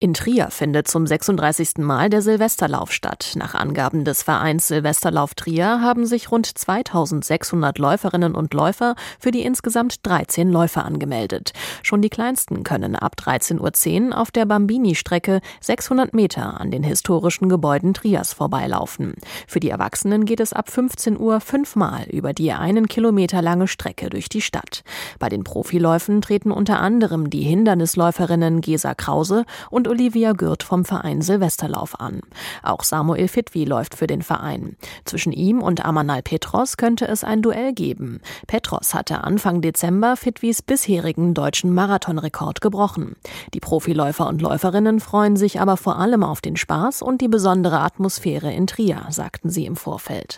In Trier findet zum 36. Mal der Silvesterlauf statt. Nach Angaben des Vereins Silvesterlauf Trier haben sich rund 2600 Läuferinnen und Läufer für die insgesamt 13 Läufe angemeldet. Schon die Kleinsten können ab 13:10 Uhr auf der Bambini-Strecke 600 Meter an den historischen Gebäuden Triers vorbeilaufen. Für die Erwachsenen geht es ab 15 Uhr 5-mal über die 1 Kilometer lange Strecke durch die Stadt. Bei den Profiläufen treten unter anderem die Hindernisläuferinnen Gesa Krause und Olivia Gürt vom Verein Silvesterlauf an. Auch Samuel Fitwi läuft für den Verein. Zwischen ihm und Amanal Petros könnte es ein Duell geben. Petros hatte Anfang Dezember Fitwis bisherigen deutschen Marathonrekord gebrochen. Die Profiläufer und Läuferinnen freuen sich aber vor allem auf den Spaß und die besondere Atmosphäre in Trier, sagten sie im Vorfeld.